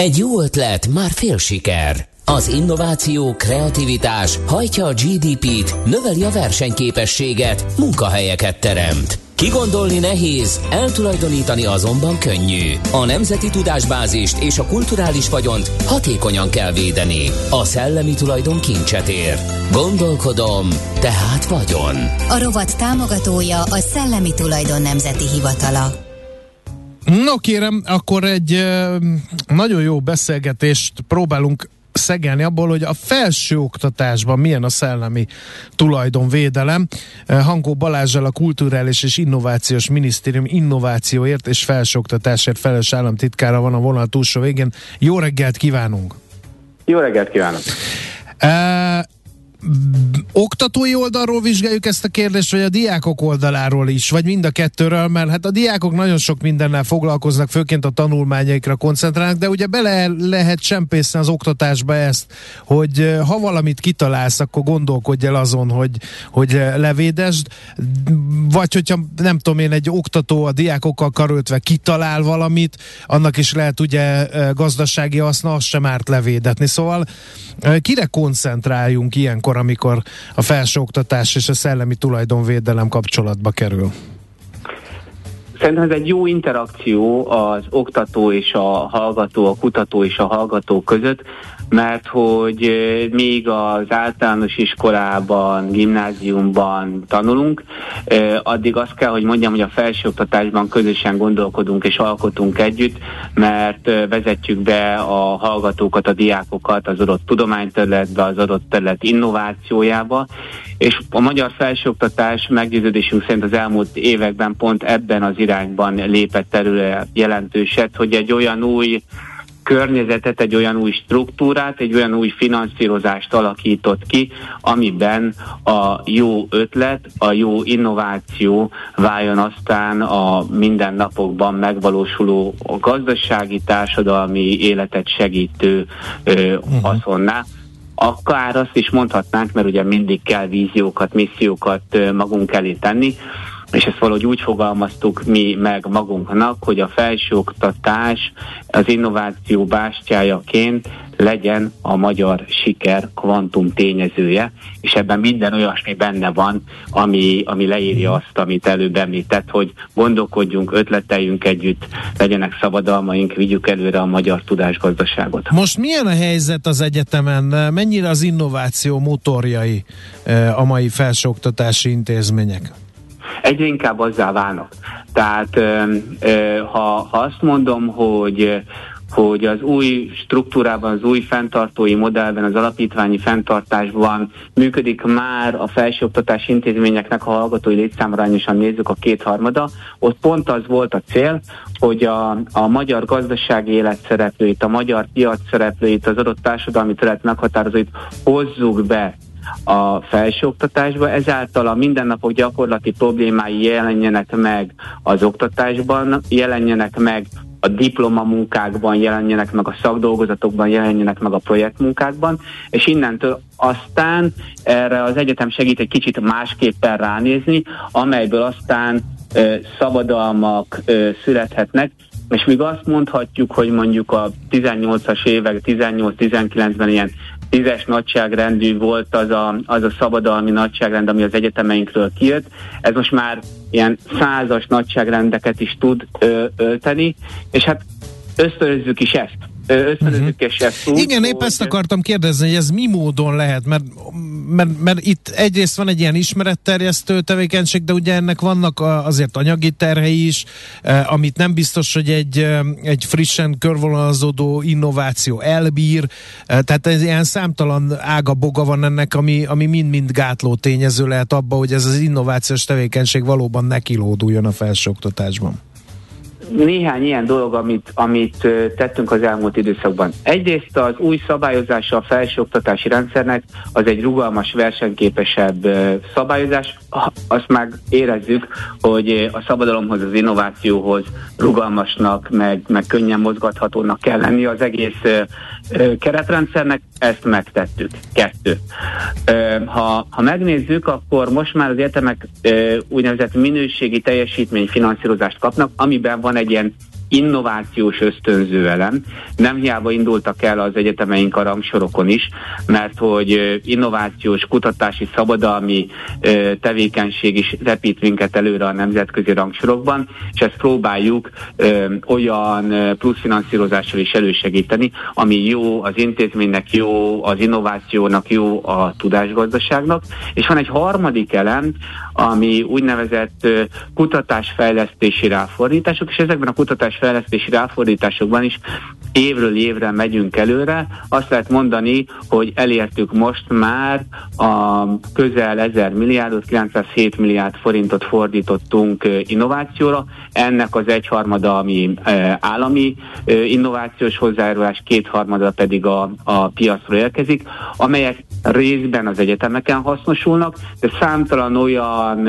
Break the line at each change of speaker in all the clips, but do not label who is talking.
Egy jó ötlet, már fél siker. Az innováció, kreativitás hajtja a GDP-t, növeli a versenyképességet, munkahelyeket teremt. Kigondolni nehéz, eltulajdonítani azonban könnyű. A nemzeti tudásbázist és a kulturális vagyont hatékonyan kell védeni. A szellemi tulajdon kincset ér. Gondolkodom, tehát vagyon.
A rovat támogatója a Szellemi Tulajdon Nemzeti Hivatala.
No kérem, akkor egy nagyon jó beszélgetést próbálunk szegelni abból, hogy a felsőoktatásban milyen a szellemi tulajdonvédelem. Hankó Balázsral, a Kulturális és Innovációs Minisztérium innovációért és felsőoktatásért felelős államtitkára van a vonal túlsó végén. Jó reggelt kívánunk!
Jó reggelt kívánok!
Oktatói oldalról vizsgáljuk ezt a kérdést, vagy a diákok oldaláról is, vagy mind a kettőről, mert hát a diákok nagyon sok mindennel foglalkoznak, főként a tanulmányaikra koncentrálnak, de ugye bele lehet csempészni az oktatásba ezt, hogy ha valamit kitalálsz, akkor gondolkodj el azon, hogy levédesd, vagy hogyha nem tudom én, egy oktató a diákokkal karöltve kitalál valamit, annak is lehet ugye gazdasági haszna, azt sem árt levédetni. Szóval kire koncentráljunk ilyenkor, amikor a felsőoktatás és a szellemi tulajdonvédelem kapcsolatba kerül?
Szerintem ez egy jó interakció az oktató és a hallgató, a kutató és a hallgató között, mert hogy még az általános iskolában, gimnáziumban tanulunk, addig azt kell, hogy mondjam, hogy a felsőoktatásban közösen gondolkodunk és alkotunk együtt, mert vezetjük be a hallgatókat, a diákokat az adott tudományterületbe, az adott terület innovációjába, és a magyar felsőoktatás meggyőződésünk szerint az elmúlt években pont ebben az irányban lépett előre jelentőset, hogy egy olyan új környezetet, egy olyan új struktúrát, egy olyan új finanszírozást alakított ki, amiben a jó ötlet, a jó innováció váljon aztán a mindennapokban megvalósuló gazdasági, társadalmi életet segítő haszonná. Akár azt is mondhatnánk, mert ugye mindig kell víziókat, missziókat magunk elé tenni, és ezt valahogy úgy fogalmaztuk mi meg magunknak, hogy a felsőoktatás az innováció bástyájaként legyen a magyar siker kvantum tényezője, és ebben minden olyasmi benne van, ami leírja azt, amit előbb említett, hogy gondolkodjunk, ötleteljünk együtt, legyenek szabadalmaink, vigyük előre a magyar tudásgazdaságot.
Most milyen a helyzet az egyetemen? Mennyire az innováció motorjai a mai felsőoktatási intézmények?
Egyre inkább azzá válnak. Tehát ha azt mondom, hogy az új struktúrában, az új fenntartói modellben, az alapítványi fenntartásban működik már a felsőoktatási intézményeknek, ha hallgatói létszámarányosan nézzük, a 2/3, ott pont az volt a cél, hogy a magyar gazdasági élet szereplőit, a magyar piac szereplőit, az adott társadalmi terület meghatározóit hozzuk be a felsőoktatásba, ezáltal a mindennapok gyakorlati problémái jelenjenek meg az oktatásban, jelenjenek meg a diplomamunkákban, jelenjenek meg a szakdolgozatokban, jelenjenek meg a projektmunkákban, és innentől aztán erre az egyetem segít egy kicsit másképpen ránézni, amelyből aztán szabadalmak születhetnek, és még azt mondhatjuk, hogy mondjuk a 18-as évek, 18-19-ben ilyen 10-es nagyságrendű volt az a szabadalmi nagyságrend, ami az egyetemeinkről kijött. Ez most már ilyen 100-as nagyságrendeket is tud ölteni, és hát ösztönözzük is ezt.
Igen, épp ezt akartam kérdezni, hogy ez mi módon lehet, mert itt egyrészt van egy ilyen ismeretterjesztő tevékenység, de ugye ennek vannak azért anyagi terhei is, amit nem biztos, hogy egy frissen körvonalazódó innováció elbír, tehát ez ilyen számtalan ága boga van ennek, ami mind-mind gátló tényező lehet abba, hogy ez az innovációs tevékenység valóban nekilóduljon a felsőoktatásban.
Néhány ilyen dolog, amit tettünk az elmúlt időszakban. Egyrészt az új szabályozása a felsőoktatási rendszernek az egy rugalmas, versenyképesebb szabályozás. Azt már érezzük, hogy a szabadalomhoz, az innovációhoz rugalmasnak, meg könnyen mozgathatónak kell lenni az egész keretrendszernek, ezt megtettük. 2. Ha megnézzük, akkor most már az egyetemek úgynevezett minőségi teljesítményfinanszírozást kapnak, amiben van egy ilyen innovációs ösztönző elem. Nem hiába indultak el az egyetemeink a rangsorokon is, mert hogy innovációs, kutatási, szabadalmi tevékenység is repít minket előre a nemzetközi rangsorokban, és ezt próbáljuk olyan plusz finanszírozással is elősegíteni, ami jó az intézménynek, jó az innovációnak, jó a tudásgazdaságnak. És van egy harmadik elem, ami úgynevezett kutatásfejlesztési ráfordítások, és ezekben a kutatásfejlesztési ráfordításokban is évről évre megyünk előre. Azt lehet mondani, hogy elértük most már a közel 1000 milliárdot, 907 milliárd forintot fordítottunk innovációra. Ennek az egyharmada, ami állami innovációs hozzájárulás, kétharmada pedig a piacról érkezik, amelyek részben az egyetemeken hasznosulnak, de számtalan olyan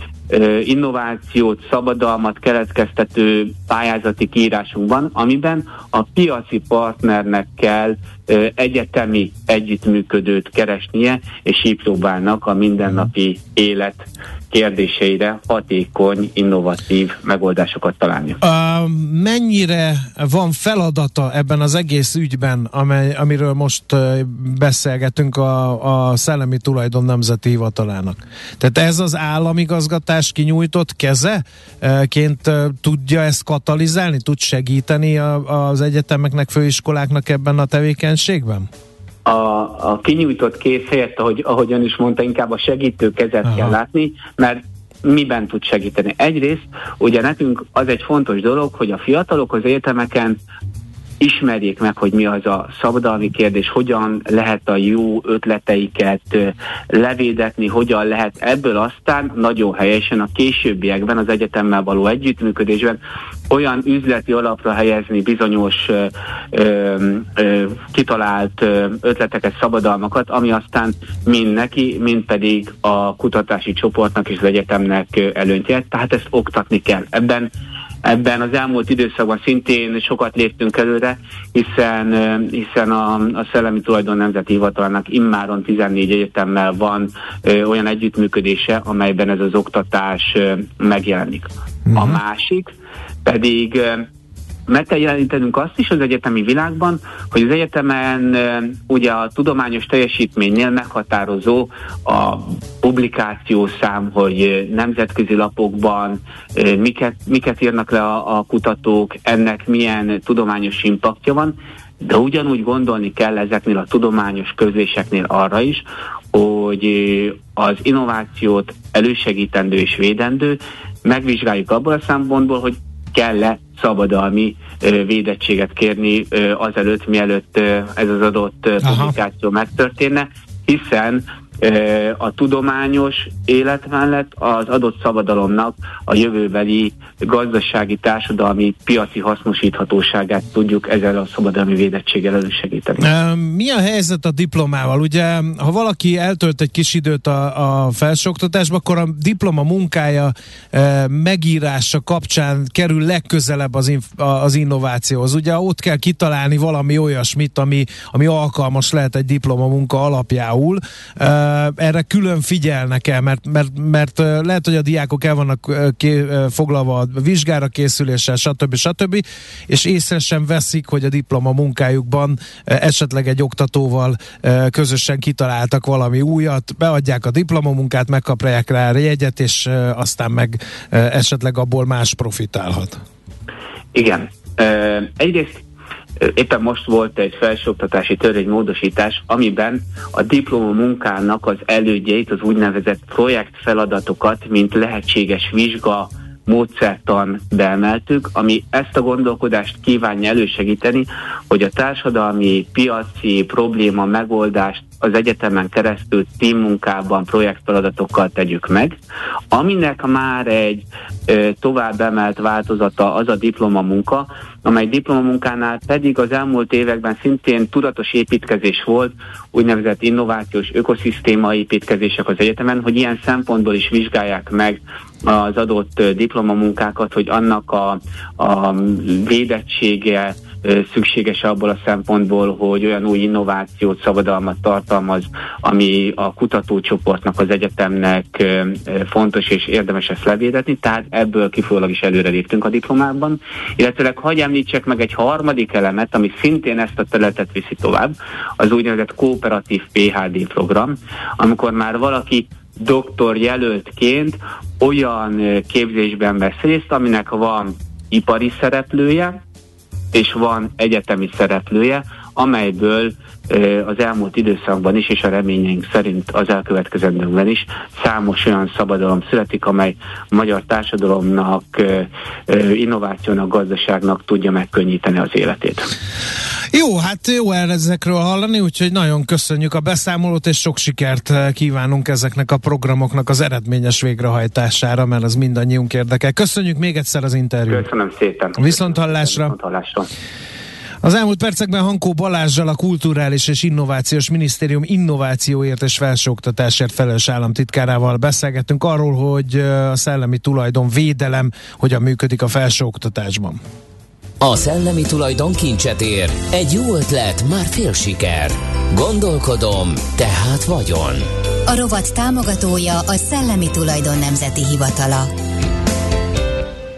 innovációt, szabadalmat keletkeztető pályázati kiírásunk van, amiben a piaci partnernek kell egyetemi együttműködőt keresnie, és így próbálnak a mindennapi élet kérdéseire hatékony, innovatív megoldásokat találni.
Mennyire van feladata ebben az egész ügyben, amiről most beszélgetünk a Szellemi Tulajdon Nemzeti Hivatalának? Tehát ez az államigazgatás kinyújtott kezeként tudja ezt katalizálni, tud segíteni az egyetemeknek, főiskoláknak ebben a tevékenységben?
A kinyújtott kéz helyett, ahogyan is mondta, inkább a segítő kezet kell látni, mert miben tud segíteni? Egyrészt, ugye nekünk az egy fontos dolog, hogy a fiatalok az egyetemeken ismerjék meg, hogy mi az a szabadalmi kérdés, hogyan lehet a jó ötleteiket levédetni, hogyan lehet ebből aztán nagyon helyesen a későbbiekben az egyetemmel való együttműködésben olyan üzleti alapra helyezni bizonyos kitalált ötleteket, szabadalmakat, ami aztán mind neki, mind pedig a kutatási csoportnak és az egyetemnek előnyt jelent. Tehát ezt oktatni kell. Ebben az elmúlt időszakban szintén sokat léptünk előre, hiszen a Szellemi Tulajdon Nemzeti Hivatalának immáron 14 egyetemmel van olyan együttműködése, amelyben ez az oktatás megjelenik. A másik pedig meg kell jelenítenünk azt is az egyetemi világban, hogy az egyetemen ugye a tudományos teljesítménynél meghatározó a publikációszám, hogy nemzetközi lapokban miket írnak le a kutatók, ennek milyen tudományos impaktja van, de ugyanúgy gondolni kell ezeknél a tudományos közléseknél arra is, hogy az innovációt elősegítendő és védendő, megvizsgáljuk abból a szempontból, hogy kell-e szabadalmi védettséget kérni azelőtt, mielőtt ez az adott publikáció megtörténne, hiszen a tudományos élet mellett az adott szabadalomnak a jövőbeli gazdasági, társadalmi, piaci hasznosíthatóságát tudjuk ezzel a szabadalmi védettséggel elősegíteni.
Mi a helyzet a diplomával? Ugye, ha valaki eltölt egy kis időt a felsőoktatásba, akkor a diploma munkája megírása kapcsán kerül legközelebb az innovációhoz. Ugye ott kell kitalálni valami olyasmit, ami alkalmas lehet egy diplomamunka alapjául. Erre külön figyelnek el, mert lehet, hogy a diákok el vannak foglalva a vizsgára készüléssel, stb. És észre sem veszik, hogy a diplomamunkájukban esetleg egy oktatóval közösen kitaláltak valami újat, beadják a diplomamunkát, megkapják rá a jegyet, és aztán meg esetleg abból más profitálhat.
Igen. Egyrészt éppen most volt egy felsőoktatási törvénymódosítás, amiben a diplomamunkának az elődjeit, az úgynevezett projektfeladatokat, mint lehetséges vizsga módszertan beemeltük, ami ezt a gondolkodást kívánja elősegíteni, hogy a társadalmi, piaci probléma megoldást az egyetemen keresztül teammunkában, projektfeladatokkal tegyük meg, aminek már egy tovább emelt változata az a diplomamunka, amely diplomamunkánál pedig az elmúlt években szintén tudatos építkezés volt, úgynevezett innovációs ökoszisztéma építkezések az egyetemen, hogy ilyen szempontból is vizsgálják meg az adott diplomamunkákat, hogy annak a védettsége szükséges abból a szempontból, hogy olyan új innovációt, szabadalmat tartalmaz, ami a kutatócsoportnak, az egyetemnek fontos és érdemes ezt levédetni, tehát ebből kifolyólag is előre léptünk a diplomában. Illetőleg hagyj említsek meg egy harmadik elemet, ami szintén ezt a területet viszi tovább, az úgynevezett kooperatív PhD program, amikor már valaki doktorjelöltként olyan képzésben vesz részt, aminek van ipari szereplője, és van egyetemi szereplője, amelyből az elmúlt időszakban is, és a reményeink szerint az elkövetkezendőkben is számos olyan szabadalom születik, amely a magyar társadalomnak, innovációnak, gazdaságnak tudja megkönnyíteni az életét.
Jó, hát jó ezekről hallani, úgyhogy nagyon köszönjük a beszámolót, és sok sikert kívánunk ezeknek a programoknak az eredményes végrehajtására, mert az mindannyiunk érdekel. Köszönjük még egyszer az interjút.
Köszönöm szépen.
Viszonthallásra. Az elmúlt percekben Hankó Balázssal, a Kulturális és Innovációs Minisztérium innovációért és felsőoktatásért felelős államtitkárával beszélgettünk arról, hogy a szellemi tulajdon védelem hogyan működik a felsőoktatásban.
A szellemi tulajdon kincset ér. Egy jó ötlet, már fél siker. Gondolkodom, tehát vagyon.
A rovat támogatója a Szellemi Tulajdon Nemzeti Hivatala.